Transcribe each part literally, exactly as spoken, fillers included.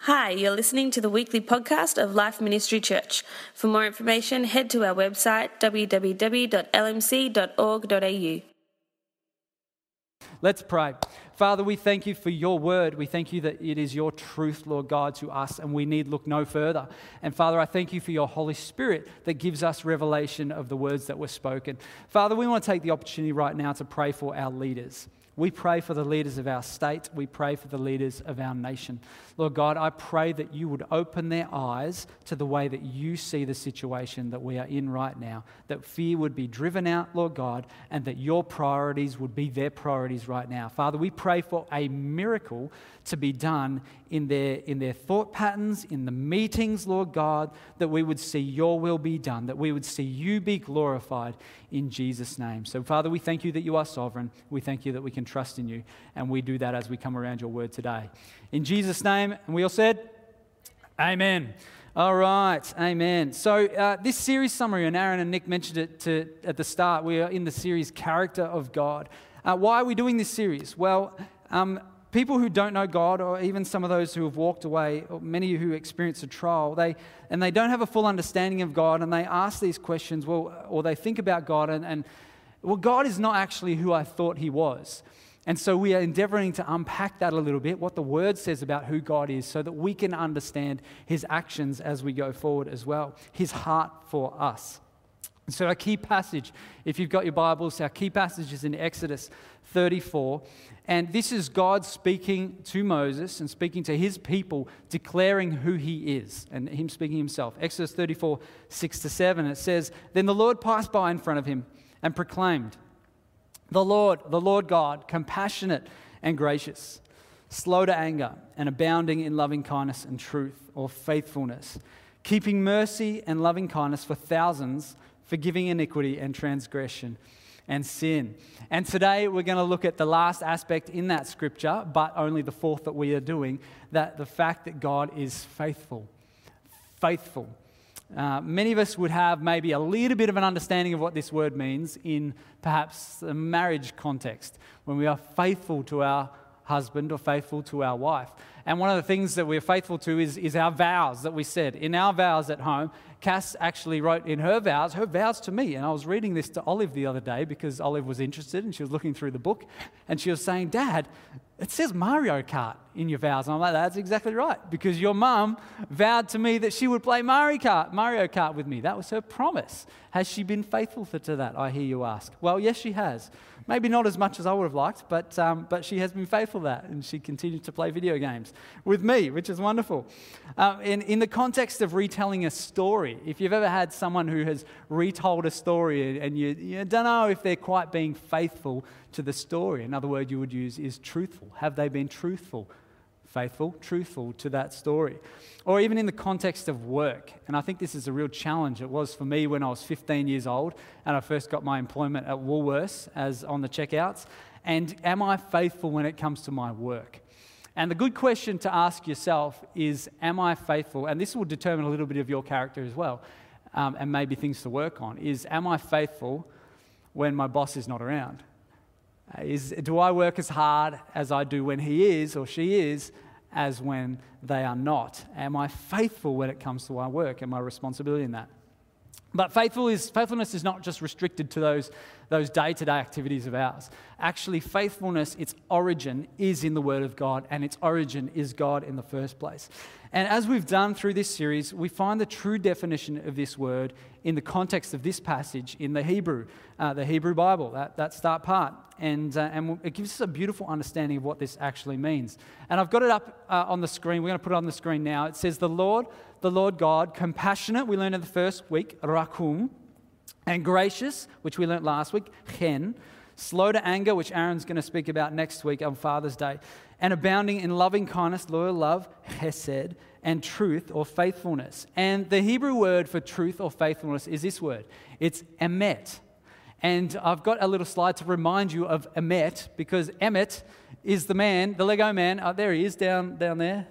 Hi, you're listening to the weekly podcast of Life Ministry Church. For more information, head to our website w w w dot l m c dot org dot a u. Let's pray. Father, we thank you for your word. We thank you that it is your truth, Lord God, to us, and we need look no further. And Father, I thank you for your Holy Spirit that gives us revelation of the words that were spoken. Father, we want to take the opportunity right now to pray for our leaders. We pray for the leaders of our state. We pray for the leaders of our nation. Lord God, I pray that you would open their eyes to the way that you see the situation that we are in right now, that fear would be driven out, Lord God, and that your priorities would be their priorities right now. Father, we pray for a miracle to be done in their, in their thought patterns, in the meetings, Lord God, that we would see your will be done, that we would see you be glorified in Jesus' name. So, Father, we thank you that you are sovereign. We thank you that we can trust in you, and we do that as we come around your word today. In Jesus' name, and we all said, amen. All right, amen. So uh, this series summary, and Aaron and Nick mentioned it to, at the start, we are in the series Character of God. Uh, why are we doing this series? Well, um, people who don't know God, or even some of those who have walked away, or many who experience a trial, they and they don't have a full understanding of God, and they ask these questions, well, or they think about God, and, and well, God is not actually who I thought he was. And so we are endeavoring to unpack that a little bit, what the Word says about who God is, so that we can understand his actions as we go forward as well, his heart for us. So our key passage, if you've got your Bibles, our key passage is in Exodus thirty-four. And this is God speaking to Moses and speaking to his people, declaring who he is, and him speaking himself. Exodus thirty-four, six to seven, it says, "Then the Lord passed by in front of him and proclaimed, 'The Lord, the Lord God, compassionate and gracious, slow to anger and abounding in loving kindness and truth,' or faithfulness, keeping mercy and loving kindness for thousands, forgiving iniquity and transgression and sin." And today we're going to look at the last aspect in that scripture, but only the fourth that we are doing, that the fact that God is faithful. Faithful. Uh, many of us would have maybe a little bit of an understanding of what this word means in perhaps a marriage context, when we are faithful to our husband or faithful to our wife. And one of the things that we're faithful to is, is our vows that we said. In our vows at home, Cass actually wrote in her vows, her vows to me. And I was reading this to Olive the other day because Olive was interested and she was looking through the book. And she was saying, "Dad, it says Mario Kart in your vows." And I'm like, "That's exactly right. Because your mum vowed to me that she would play Mario Kart, Mario Kart with me. That was her promise." Has she been faithful to that, I hear you ask? Well, yes, she has. Maybe not as much as I would have liked, but um, but she has been faithful to that, and she continued to play video games with me, which is wonderful. Um, in, in the context of retelling a story, if you've ever had someone who has retold a story and you, you don't know if they're quite being faithful to the story, another word you would use is truthful. Have they been truthful? Faithful, truthful to that story. Or even in the context of work. And I think this is a real challenge. It was for me when I was fifteen years old and I first got my employment at Woolworths as on the checkouts. And am I faithful when it comes to my work? And the good question to ask yourself is, am I faithful? And this will determine a little bit of your character as well, um, and maybe things to work on, is am I faithful when my boss is not around? Is, do I work as hard as I do when he is or she is as when they are not? Am I faithful when it comes to our work and my responsibility in that? But faithful is, faithfulness is not just restricted to those, those day-to-day activities of ours. Actually, faithfulness, its origin is in the Word of God, and its origin is God in the first place. And as we've done through this series, we find the true definition of this word in the context of this passage in the Hebrew, uh, the Hebrew Bible, that, that start part. And, uh, and it gives us a beautiful understanding of what this actually means. And I've got it up uh, on the screen. We're going to put it on the screen now. It says, the Lord, the Lord God, compassionate, we learned in the first week, rakum, and gracious, which we learned last week, chen, slow to anger, which Aaron's going to speak about next week on Father's Day, and abounding in loving kindness, loyal love, chesed, and truth or faithfulness. And the Hebrew word for truth or faithfulness is this word. It's emet. And I've got a little slide to remind you of Emmet, because Emmet is the man, the Lego man. Oh, there he is down, down there,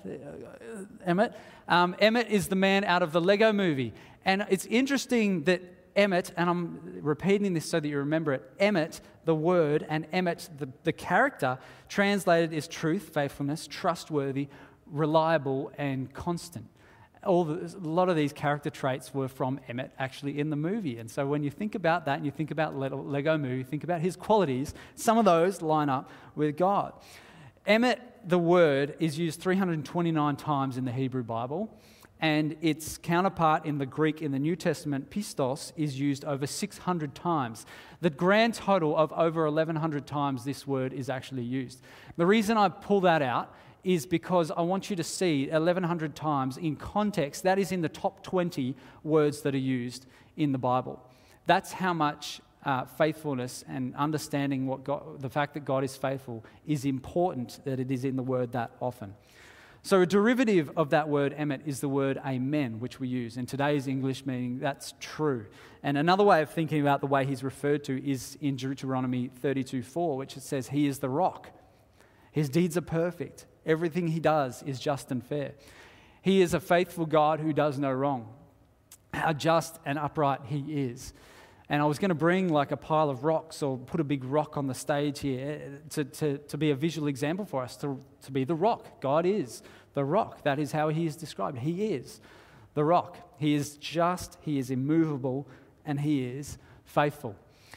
Emmet. Um, Emmet is the man out of the Lego movie. And it's interesting that Emmet, and I'm repeating this so that you remember it, Emmet, the word, and Emmet, the, the character, translated is truth, faithfulness, trustworthy, reliable and constant. All the, a lot of these character traits were from Emmett actually in the movie. And so when you think about that and you think about Lego Movie, think about his qualities, some of those line up with God. Emmett, the word, is used three hundred twenty-nine times in the Hebrew Bible, and its counterpart in the Greek in the New Testament, pistos, is used over six hundred times. The grand total of over eleven hundred times this word is actually used. The reason I pull that out is because I want you to see eleven hundred times in context. That is in the top twenty words that are used in the Bible. That's how much uh, faithfulness and understanding what God, the fact that God is faithful is important, that it is in the word that often. So a derivative of that word, Emmett, is the word amen, which we use in today's English, meaning that's true. And another way of thinking about the way he's referred to is in Deuteronomy thirty-two four, which it says, he is the rock. His deeds are perfect. Everything he does is just and fair. He is a faithful God who does no wrong. How just and upright he is. And I was going to bring like a pile of rocks or put a big rock on the stage here to, to, to be a visual example for us, to, to be the rock. God is the rock. That is how he is described. He is the rock. He is just, he is immovable, and he is faithful.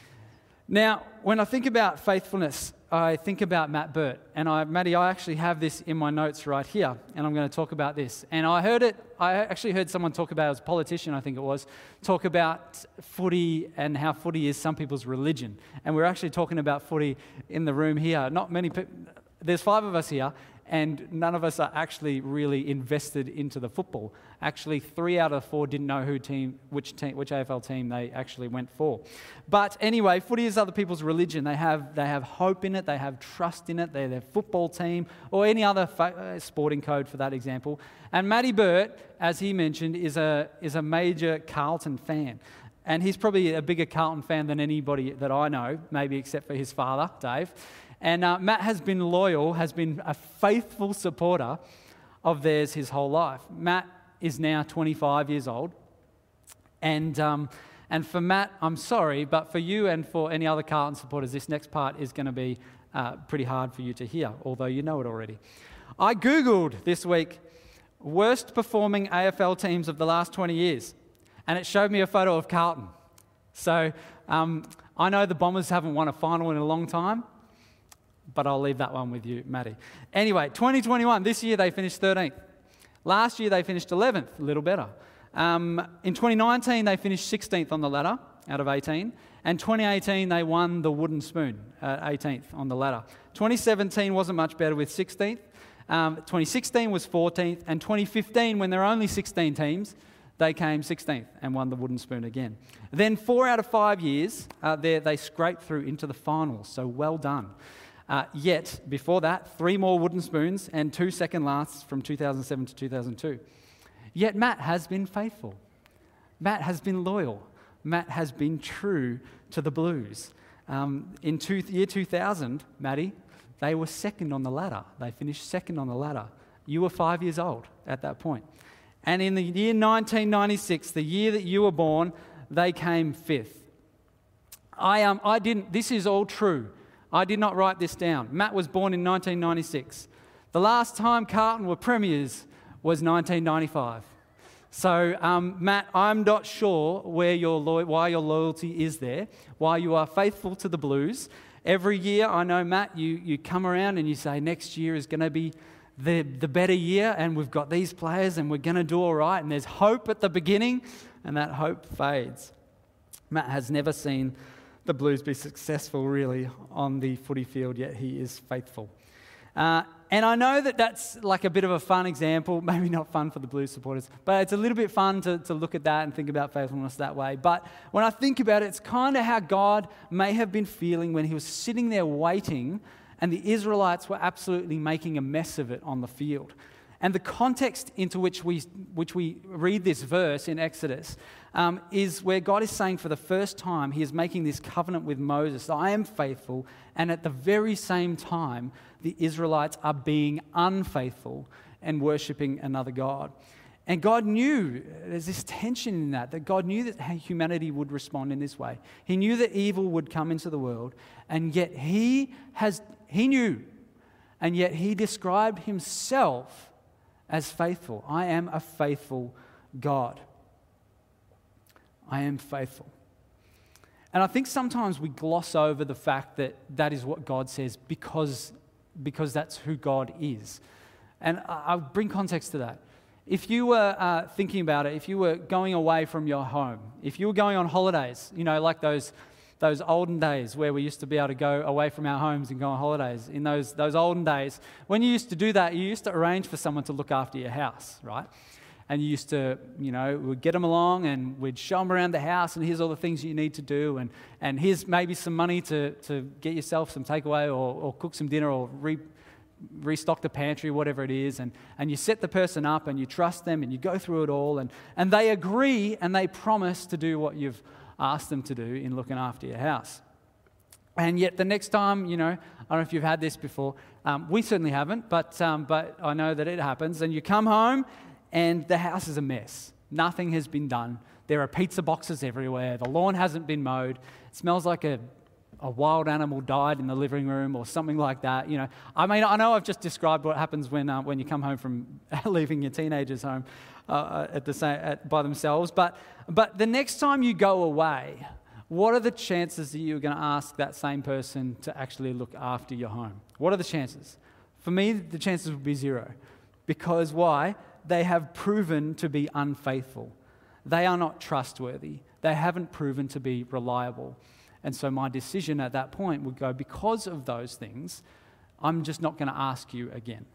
Now, when I think about faithfulness, I think about Matt Burt. And I, Matty, I actually have this in my notes right here, and I'm going to talk about this. And I heard it, I actually heard someone talk about, as a politician, I think it was, talk about footy and how footy is some people's religion. And we're actually talking about footy in the room here. Not many people, there's five of us here, and none of us are actually really invested into the football. Actually, three out of four didn't know who team, which team, which A F L team they actually went for. But anyway, footy is other people's religion. They have they have hope in it. They have trust in it. They're their football team or any other fa- sporting code for that example. And Matty Burt, as he mentioned, is a is a major Carlton fan. And he's probably a bigger Carlton fan than anybody that I know, maybe except for his father, Dave. And uh, Matt has been loyal, has been a faithful supporter of theirs his whole life. Matt is now twenty-five years old. And um, and for Matt, I'm sorry, but for you and for any other Carlton supporters, this next part is going to be uh, pretty hard for you to hear, although you know it already. I Googled this week, worst performing A F L teams of the last twenty years, and it showed me a photo of Carlton. So um, I know the Bombers haven't won a final in a long time, but I'll leave that one with you, Matty. Anyway, twenty twenty-one, this year they finished thirteenth. Last year they finished eleventh, a little better. Um, in twenty nineteen they finished sixteenth on the ladder out of eighteen. And twenty eighteen they won the wooden spoon, uh, eighteenth on the ladder. twenty seventeen wasn't much better with sixteenth. Um, twenty sixteen was fourteenth. And twenty fifteen, when there were only sixteen teams, they came sixteenth and won the wooden spoon again. Then four out of five years, uh, they, they scraped through into the finals, so well done. Uh, yet, before that, three more wooden spoons and two second lasts from two thousand seven to two thousand two. Yet Matt has been faithful. Matt has been loyal. Matt has been true to the Blues. Um, in two, year two thousand, Matty, they were second on the ladder. They finished second on the ladder. You were five years old at that point. And in the year nineteen ninety-six, the year that you were born, they came fifth. I um I didn't. This is all true. I did not write this down. Matt was born in nineteen ninety-six. The last time Carlton were premiers was nineteen ninety-five. So, um, Matt, I'm not sure where your lo- why your loyalty is there, why you are faithful to the Blues. Every year, I know, Matt, you, you come around and you say next year is going to be the, the better year, and we've got these players and we're going to do all right, and there's hope at the beginning, and that hope fades. Matt has never seen the Blues be successful, really, on the footy field, yet he is faithful. Uh, and I know that that's like a bit of a fun example, maybe not fun for the Blues supporters, but it's a little bit fun to, to look at that and think about faithfulness that way. But when I think about it, it's kind of how God may have been feeling when he was sitting there waiting and the Israelites were absolutely making a mess of it on the field. And the context into which we which we read this verse in Exodus um, is where God is saying for the first time, he is making this covenant with Moses, I am faithful, and at the very same time, the Israelites are being unfaithful and worshipping another God. And God knew, there's this tension in that, that God knew that humanity would respond in this way. He knew that evil would come into the world, and yet he has, he knew, and yet he described himself as faithful. I am a faithful God. I am faithful. And I think sometimes we gloss over the fact that that is what God says because, because that's who God is. And I'll bring context to that. If you were uh, thinking about it, if you were going away from your home, if you were going on holidays, you know, like those those olden days where we used to be able to go away from our homes and go on holidays, in those, those olden days, when you used to do that, you used to arrange for someone to look after your house, right? And you used to, you know, we'd get them along and we'd show them around the house and here's all the things you need to do and, and here's maybe some money to, to get yourself some takeaway or, or cook some dinner or re, restock the pantry, whatever it is. And, and you set the person up and you trust them and you go through it all and, and they agree and they promise to do what you've asked them to do in looking after your house. And yet the next time, you know, I don't know if you've had this before, um, we certainly haven't, but um, but I know that it happens. And you come home and the house is a mess. Nothing has been done. There are pizza boxes everywhere. The lawn hasn't been mowed. It smells like a, a wild animal died in the living room or something like that. You know, I mean, I know I've just described what happens when uh, when you come home from leaving your teenagers home uh, at the same at, by themselves. But but the next time you go away, what are the chances that you're going to ask that same person to actually look after your home? What are the chances? For me, the chances would be zero. Because why? They have proven to be unfaithful. They are not trustworthy. They haven't proven to be reliable. And so my decision at that point would go, because of those things, I'm just not going to ask you again.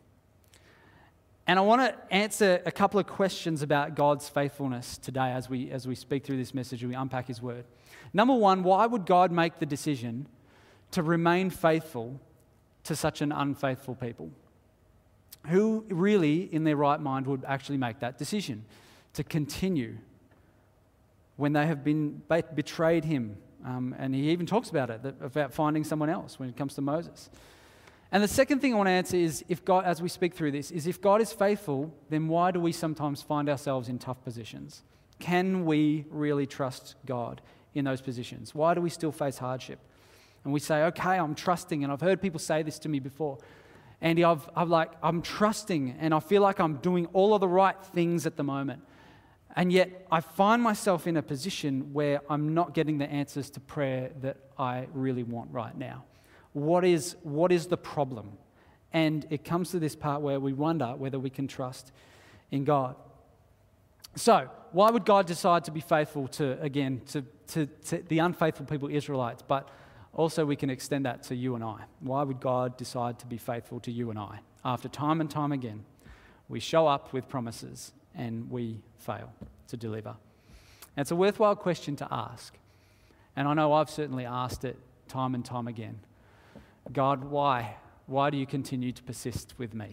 And I want to answer a couple of questions about God's faithfulness today as we as we speak through this message and we unpack His Word. Number one, why would God make the decision to remain faithful to such an unfaithful people? Who really, in their right mind, would actually make that decision to continue when they have been betrayed Him? Um, and He even talks about it, that, about finding someone else when it comes to Moses. And the second thing I want to answer is, if God, as we speak through this, is if God is faithful, then why do we sometimes find ourselves in tough positions? Can we really trust God in those positions? Why do we still face hardship? And we say, okay, I'm trusting, and I've heard people say this to me before. Andy, I've, I'm like, I'm trusting, and I feel like I'm doing all of the right things at the moment. And yet I find myself in a position where I'm not getting the answers to prayer that I really want right now. What is, what is the problem? And it comes to this part where we wonder whether we can trust in God. So, why would God decide to be faithful to, again, to, to, to the unfaithful people, Israelites, but also we can extend that to you and I? Why would God decide to be faithful to you and I? After time and time again, we show up with promises and we fail to deliver. And it's a worthwhile question to ask. And I know I've certainly asked it time and time again. God, why? Why do you continue to persist with me?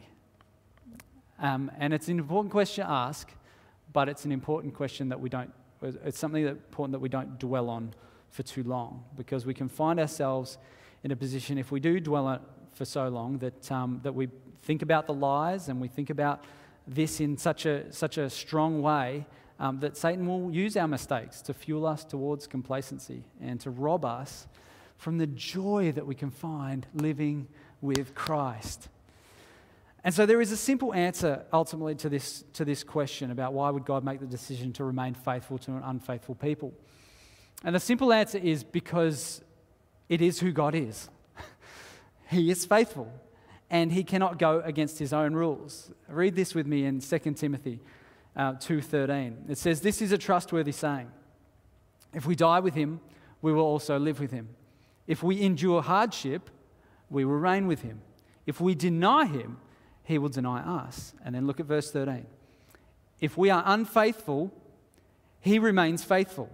Um, and it's an important question to ask, but it's an important question that we don't, it's something that important that we don't dwell on for too long, because we can find ourselves in a position, if we do dwell on it for so long, that um, that we think about the lies and we think about this in such a such a strong way um, that Satan will use our mistakes to fuel us towards complacency and to rob us from the joy that we can find living with Christ. And so there is a simple answer ultimately to this to this question about why would God make the decision to remain faithful to an unfaithful people. And the simple answer is because it is who God is. He is faithful and He cannot go against His own rules. Read this with me in Second Timothy uh, two thirteen. It says, "This is a trustworthy saying. If we die with Him, we will also live with Him. If we endure hardship, we will reign with Him. If we deny Him, He will deny us." And then look at verse thirteen. "If we are unfaithful, He remains faithful,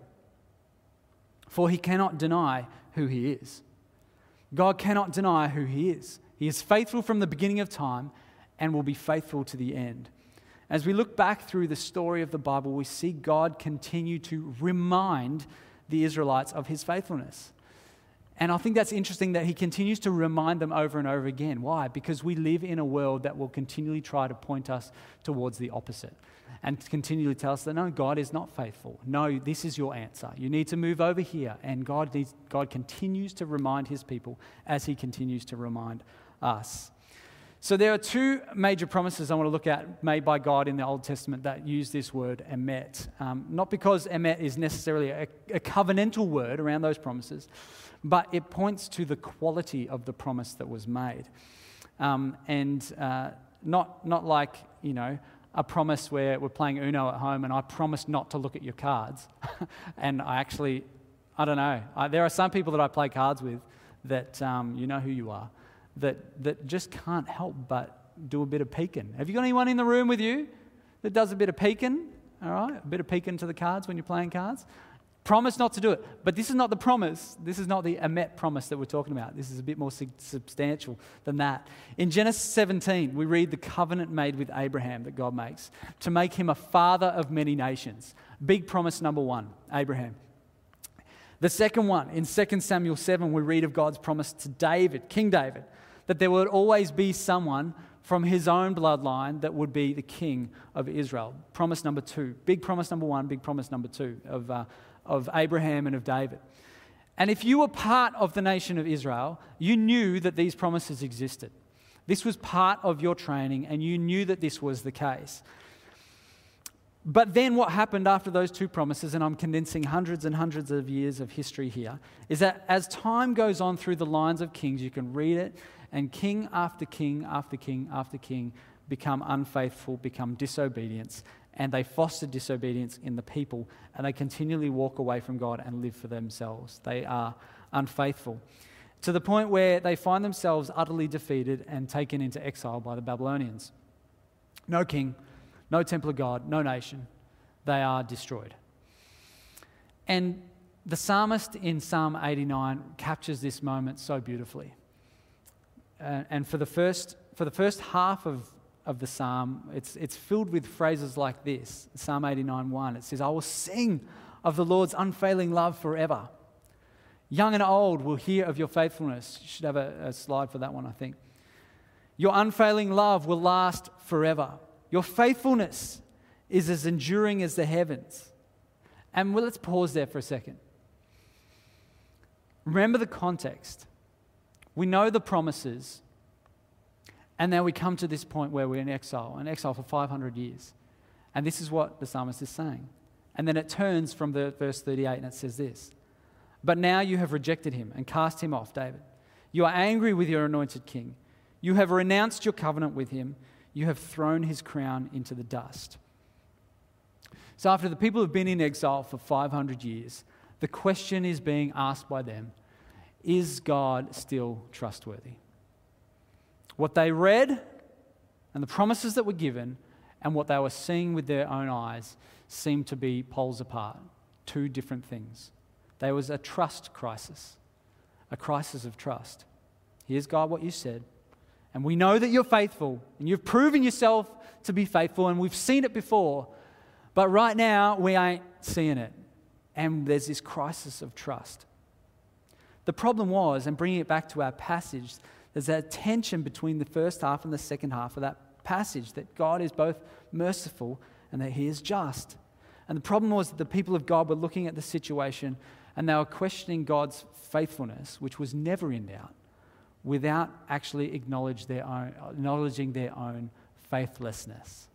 for He cannot deny who He is." God cannot deny who He is. He is faithful from the beginning of time and will be faithful to the end. As we look back through the story of the Bible, we see God continue to remind the Israelites of His faithfulness. And I think that's interesting that He continues to remind them over and over again. Why? Because we live in a world that will continually try to point us towards the opposite and continually tell us that, no, God is not faithful. No, this is your answer. You need to move over here. And God needs, God continues to remind His people as He continues to remind us. So there are two major promises I want to look at made by God in the Old Testament that use this word emet. Um, not because emet is necessarily a, a covenantal word around those promises, but it points to the quality of the promise that was made. Um, and uh, not not like, you know, a promise where we're playing Uno at home and I promise not to look at your cards. And I actually, I don't know, I, there are some people that I play cards with that, um, you know who you are, that that just can't help but do a bit of peeking. Have you got anyone in the room with you that does a bit of peeking? All right, a bit of peeking to the cards when you're playing cards? Promise not to do it. But this is not the promise. This is not the emet promise that we're talking about. This is a bit more substantial than that. In Genesis seventeen, we read the covenant made with Abraham that God makes to make him a father of many nations. Big promise number one, Abraham. The second one, in Second Samuel seven, we read of God's promise to David, King David, that there would always be someone from his own bloodline that would be the king of Israel. Promise number two. Big promise number one, big promise number two of, uh, of Abraham and of David. And if you were part of the nation of Israel, you knew that these promises existed. This was part of your training, and you knew that this was the case. But then what happened after those two promises, and I'm condensing hundreds and hundreds of years of history here, is that as time goes on through the lines of kings, you can read it, and king after king after king after king become unfaithful, become disobedient, and they foster disobedience in the people, and they continually walk away from God and live for themselves. They are unfaithful, to the point where they find themselves utterly defeated and taken into exile by the Babylonians. No king, no temple of God, no nation. They are destroyed. And the psalmist in Psalm eighty-nine captures this moment so beautifully. Uh, and for the first for the first half of, of the psalm, it's it's filled with phrases like this. Psalm eighty-nine one, it says, "I will sing of the Lord's unfailing love forever. Young and old will hear of your faithfulness." You should have a, a slide for that one, I think. "Your unfailing love will last forever. Your faithfulness is as enduring as the heavens." And well, let's pause there for a second. Remember the context. We know the promises, and now we come to this point where we're in exile, in exile for five hundred years. And this is what the psalmist is saying. And then it turns from the verse thirty-eight, and it says this: "But now you have rejected him and cast him off," David. "You are angry with your anointed king. You have renounced your covenant with him. You have thrown his crown into the dust." So after the people have been in exile for five hundred years, the question is being asked by them, is God still trustworthy? What they read and the promises that were given and what they were seeing with their own eyes seemed to be poles apart, two different things. There was a trust crisis, a crisis of trust. Here's, God, what you said. And we know that you're faithful, and you've proven yourself to be faithful, and we've seen it before. But right now, we ain't seeing it. And there's this crisis of trust. The problem was, and bringing it back to our passage, there's that tension between the first half and the second half of that passage, that God is both merciful and that he is just. And the problem was that the people of God were looking at the situation and they were questioning God's faithfulness, which was never in doubt, without actually acknowledge their own, acknowledging their own faithlessness.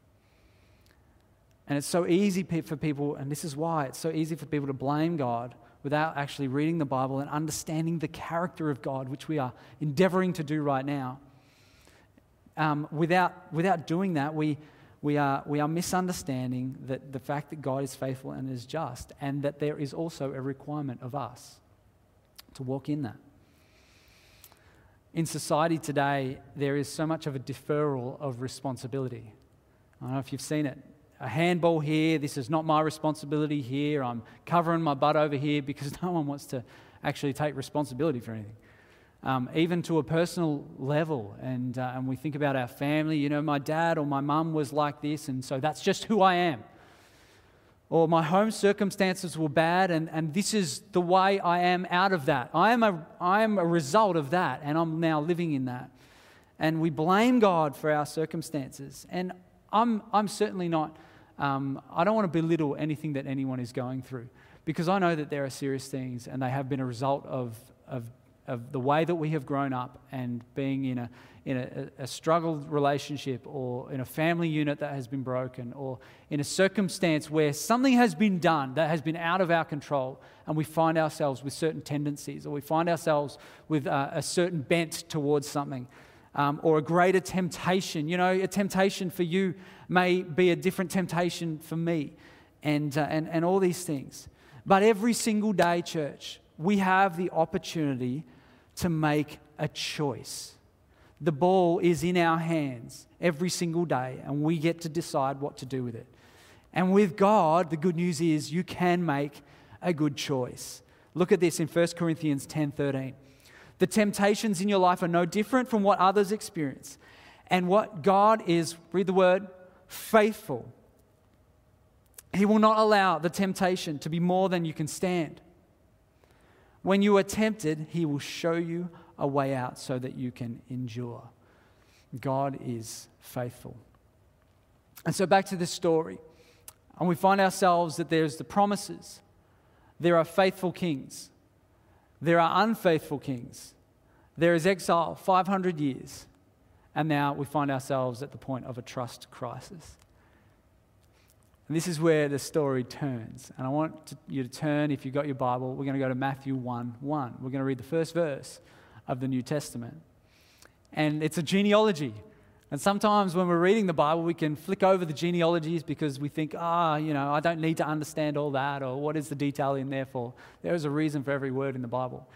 And it's so easy for people, and this is why, it's so easy for people to blame God without actually reading the Bible and understanding the character of God, which we are endeavoring to do right now. Um, without without doing that, we we are we are misunderstanding that the fact that God is faithful and is just, and that there is also a requirement of us to walk in that. In society today, there is so much of a deferral of responsibility. I don't know if you've seen it. A handball here, this is not my responsibility here, I'm covering my butt over here, because no one wants to actually take responsibility for anything. Um, even to a personal level, and, uh, and we think about our family, you know, my dad or my mum was like this, and so that's just who I am. Or my home circumstances were bad, and, and this is the way I am out of that. I am a, I am a result of that, and I'm now living in that. And we blame God for our circumstances. And I'm, I'm certainly not, um, I don't want to belittle anything that anyone is going through, because I know that there are serious things and they have been a result of, of of the way that we have grown up and being in a in a, a struggled relationship, or in a family unit that has been broken, or in a circumstance where something has been done that has been out of our control, and we find ourselves with certain tendencies, or we find ourselves with uh, a certain bent towards something, um, or a greater temptation. You know, a temptation for you may be a different temptation for me, and uh, and and all these things. But every single day, church, we have the opportunity to make a choice. The ball is in our hands every single day, and we get to decide what to do with it. And with God, the good news is you can make a good choice. Look at this in First Corinthians ten thirteen. The temptations in your life are no different from what others experience. And what God is, read the word, faithful. He will not allow the temptation to be more than you can stand. When you are tempted, He will show you a way out so that you can endure. God is faithful. And so back to this story. And we find ourselves that there's the promises. There are faithful kings. There are unfaithful kings. There is exile, five hundred years. And now we find ourselves at the point of a trust crisis. And this is where the story turns. And I want to, you to turn, if you've got your Bible, we're going to go to Matthew one one. We're going to read the first verse of the New Testament. And it's a genealogy. And sometimes when we're reading the Bible, we can flick over the genealogies because we think, ah, oh, you know, I don't need to understand all that, or what is the detail in there for? There is a reason for every word in the Bible.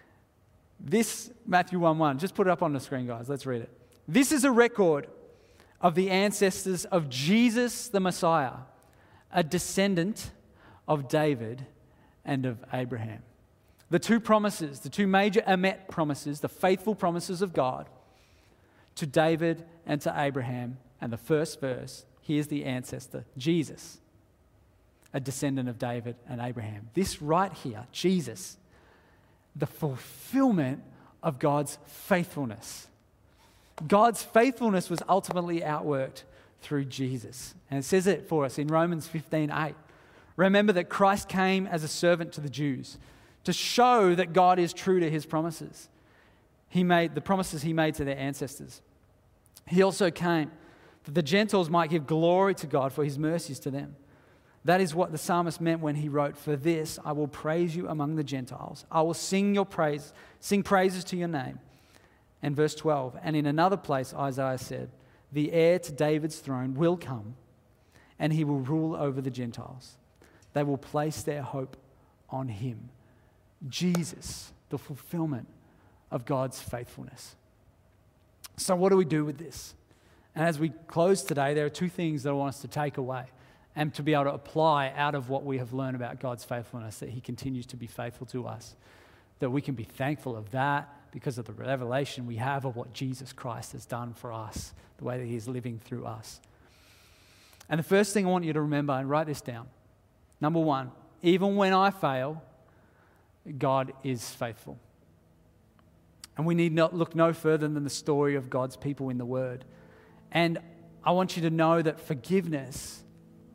This, Matthew one one, just put it up on the screen, guys. Let's read it. This is a record of the ancestors of Jesus the Messiah, a descendant of David and of Abraham. The two promises, the two major Emet promises, the faithful promises of God to David and to Abraham. And the first verse, here's the ancestor, Jesus, a descendant of David and Abraham. This right here, Jesus, the fulfillment of God's faithfulness. God's faithfulness was ultimately outworked through Jesus. And it says it for us in Romans fifteen eight. Remember that Christ came as a servant to the Jews to show that God is true to His promises. He made the promises He made to their ancestors. He also came that the Gentiles might give glory to God for His mercies to them. That is what the psalmist meant when he wrote, "For this I will praise you among the Gentiles. I will sing your praise, sing praises to your name." And verse twelve, and in another place Isaiah said, "The heir to David's throne will come, and he will rule over the Gentiles. They will place their hope on him." Jesus, the fulfillment of God's faithfulness. So what do we do with this? And as we close today, there are two things that I want us to take away and to be able to apply out of what we have learned about God's faithfulness, that He continues to be faithful to us, that we can be thankful of that because of the revelation we have of what Jesus Christ has done for us, the way that He is living through us. And the first thing I want you to remember, and write this down. Number one, even when I fail, God is faithful. And we need not look no further than the story of God's people in the Word. And I want you to know that forgiveness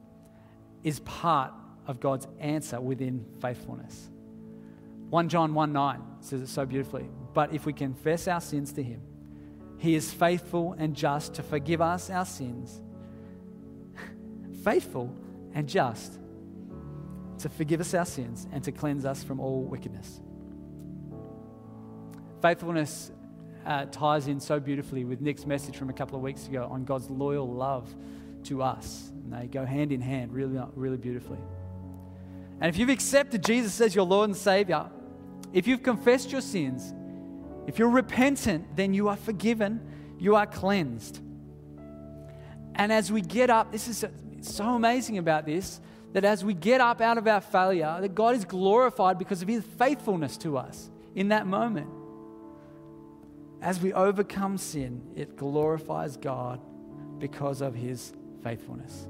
is part of God's answer within faithfulness. First John one nine says it so beautifully. But if we confess our sins to Him, He is faithful and just to forgive us our sins. Faithful and just to forgive us our sins and to cleanse us from all wickedness. Faithfulness uh, ties in so beautifully with Nick's message from a couple of weeks ago on God's loyal love to us. And they go hand in hand really, really beautifully. And if you've accepted Jesus as your Lord and Savior, if you've confessed your sins, if you're repentant, then you are forgiven, you are cleansed. And as we get up, this is so amazing about this, that as we get up out of our failure, that God is glorified because of His faithfulness to us in that moment. As we overcome sin, it glorifies God because of His faithfulness.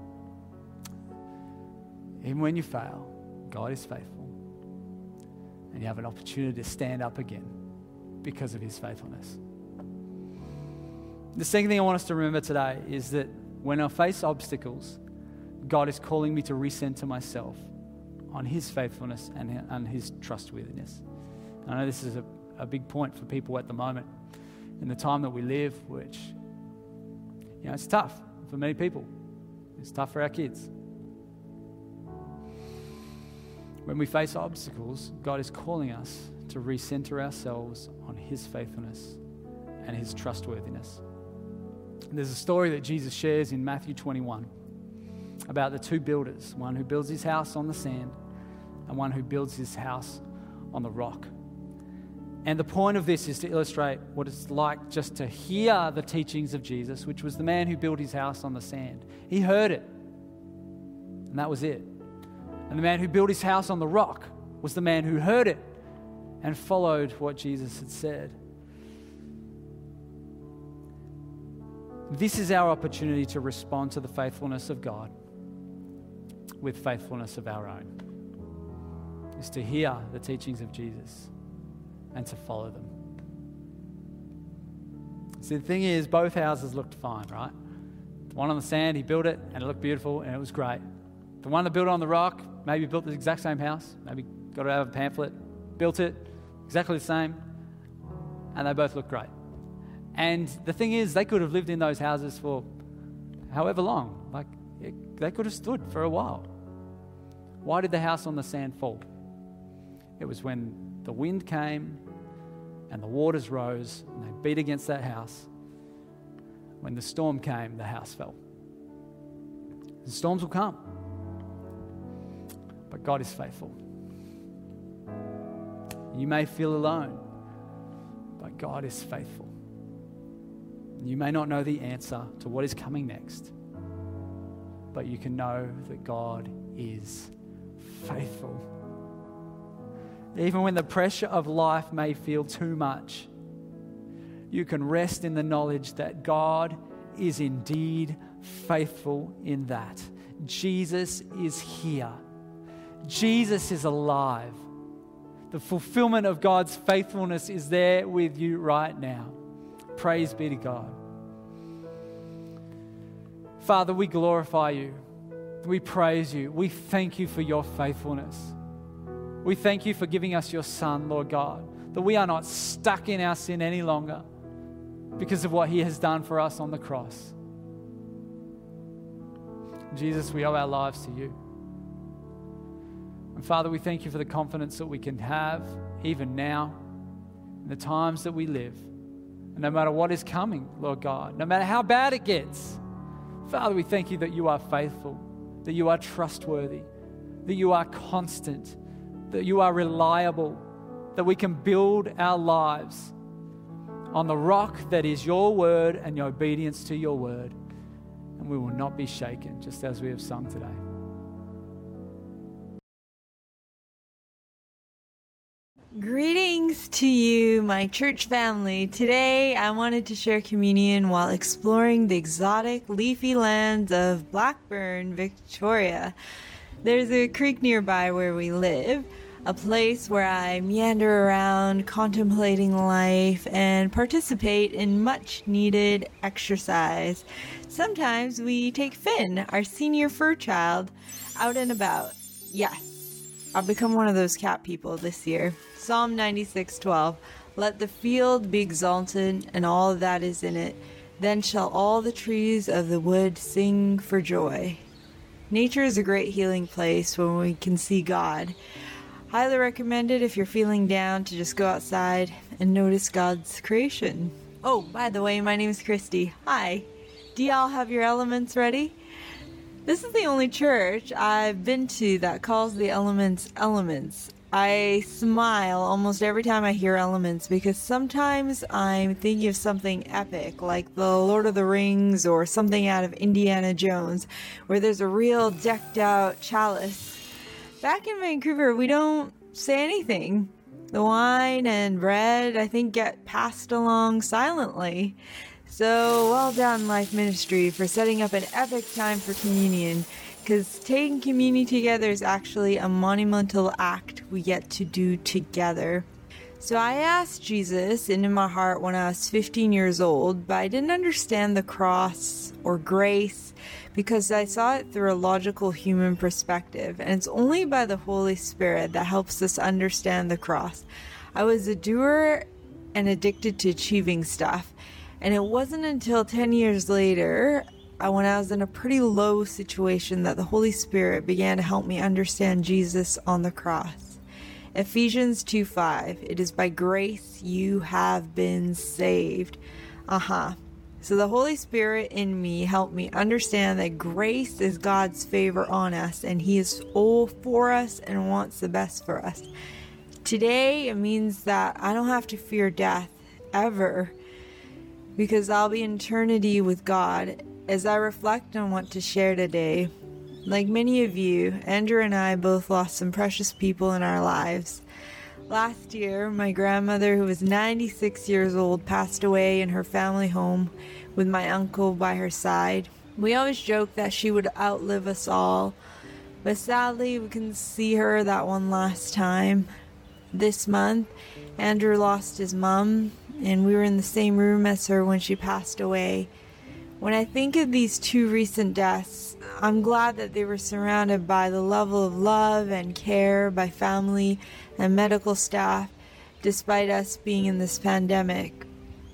Even when you fail, God is faithful. And you have an opportunity to stand up again because of His faithfulness. The second thing I want us to remember today is that when I face obstacles, God is calling me to recenter myself on His faithfulness and on His trustworthiness. I know this is a, a big point for people at the moment in the time that we live, which, you know, it's tough for many people. It's tough for our kids. When we face obstacles, God is calling us to recenter ourselves on his faithfulness and his trustworthiness. There's a story that Jesus shares in Matthew twenty-one about the two builders, one who builds his house on the sand and one who builds his house on the rock. And the point of this is to illustrate what it's like just to hear the teachings of Jesus, which was the man who built his house on the sand. He heard it, and that was it. And the man who built his house on the rock was the man who heard it and followed what Jesus had said. This is our opportunity to respond to the faithfulness of God with faithfulness of our own. Is to hear the teachings of Jesus and to follow them. See, the thing is, both houses looked fine, right? The one on the sand, he built it and it looked beautiful and it was great. The one that built it on the rock, maybe built the exact same house, maybe got it out of a pamphlet, built it exactly the same, and they both looked great. And the thing is, they could have lived in those houses for however long. Like, it, they could have stood for a while. Why did the house on the sand fall? It was when the wind came and the waters rose and they beat against that house. When the storm came, the house fell. The storms will come. But God is faithful. You may feel alone, but God is faithful. You may not know the answer to what is coming next, but you can know that God is faithful. Even when the pressure of life may feel too much, you can rest in the knowledge that God is indeed faithful in that. Jesus is here. Jesus is alive. The fulfillment of God's faithfulness is there with you right now. Praise be to God. Father, we glorify you. We praise you. We thank you for your faithfulness. We thank you for giving us your Son, Lord God, that we are not stuck in our sin any longer because of what he has done for us on the cross. Jesus, we owe our lives to you. And Father, we thank you for the confidence that we can have even now in the times that we live. And no matter what is coming, Lord God, no matter how bad it gets, Father, we thank you that you are faithful, that you are trustworthy, that you are constant, that you are reliable, that we can build our lives on the rock that is your word and your obedience to your word. And we will not be shaken, just as we have sung today. Greetings to you, my church family. Today I wanted to share communion while exploring the exotic leafy lands of Blackburn, Victoria. There's a creek nearby where we live, a place where I meander around contemplating life and participate in much needed exercise. Sometimes we take Finn, our senior fur child, out and about. Yes, I'll become one of those cat people this year. Psalm ninety-six twelve. Let the field be exalted and all that is in it. Then shall all the trees of the wood sing for joy. Nature is a great healing place when we can see God. Highly recommended if you're feeling down to just go outside and notice God's creation. Oh, by the way, my name is Christy. Hi. Do y'all have your elements ready? This is the only church I've been to that calls the elements elements. I smile almost every time I hear elements because sometimes I'm thinking of something epic like the Lord of the Rings or something out of Indiana Jones where there's a real decked out chalice. Back in Vancouver, we don't say anything. The wine and bread, I think, get passed along silently. So well done, Life Ministry, for setting up an epic time for communion. Because taking communion together is actually a monumental act we get to do together. So I asked Jesus into my heart when I was fifteen years old, but I didn't understand the cross or grace because I saw it through a logical human perspective. And it's only by the Holy Spirit that helps us understand the cross. I was a doer and addicted to achieving stuff. And it wasn't until ten years later, when I was in a pretty low situation, that the Holy Spirit began to help me understand Jesus on the cross. Ephesians two five, it is by grace you have been saved. Uh-huh. So the Holy Spirit in me helped me understand that grace is God's favor on us, and He is all for us and wants the best for us. Today, it means that I don't have to fear death ever, because I'll be in eternity with God. As I reflect on what to share today, like many of you, Andrew and I both lost some precious people in our lives. Last year, my grandmother, who was ninety-six years old, passed away in her family home with my uncle by her side. We always joked that she would outlive us all, but sadly, we couldn't see her that one last time. This month, Andrew lost his mom, and we were in the same room as her when she passed away. When I think of these two recent deaths, I'm glad that they were surrounded by the level of love and care by family and medical staff, despite us being in this pandemic.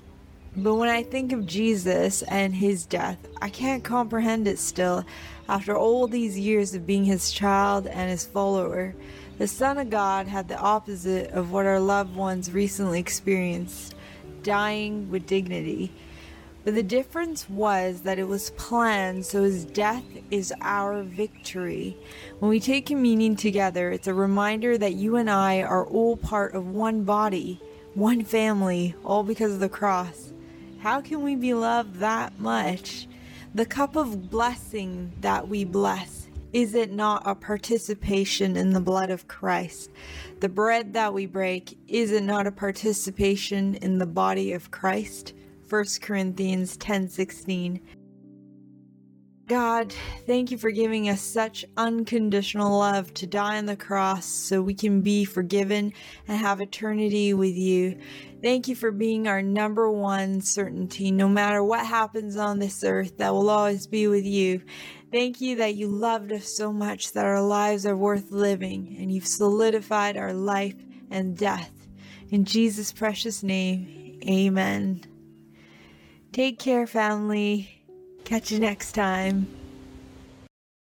But when I think of Jesus and His death, I can't comprehend it still, after all these years of being His child and His follower. The Son of God had the opposite of what our loved ones recently experienced, dying with dignity. But the difference was that it was planned, so His death is our victory. When we take communion together, it's a reminder that you and I are all part of one body, one family, all because of the cross. How can we be loved that much? The cup of blessing that we bless, is it not a participation in the blood of Christ? The bread that we break, is it not a participation in the body of Christ? First Corinthians ten sixteen. God, thank you for giving us such unconditional love to die on the cross so we can be forgiven and have eternity with you. Thank you for being our number one certainty. No matter what happens on this earth, that will always be with you. Thank you that you loved us so much that our lives are worth living, and you've solidified our life and death. In Jesus' precious name, amen. Take care, family. Catch you next time.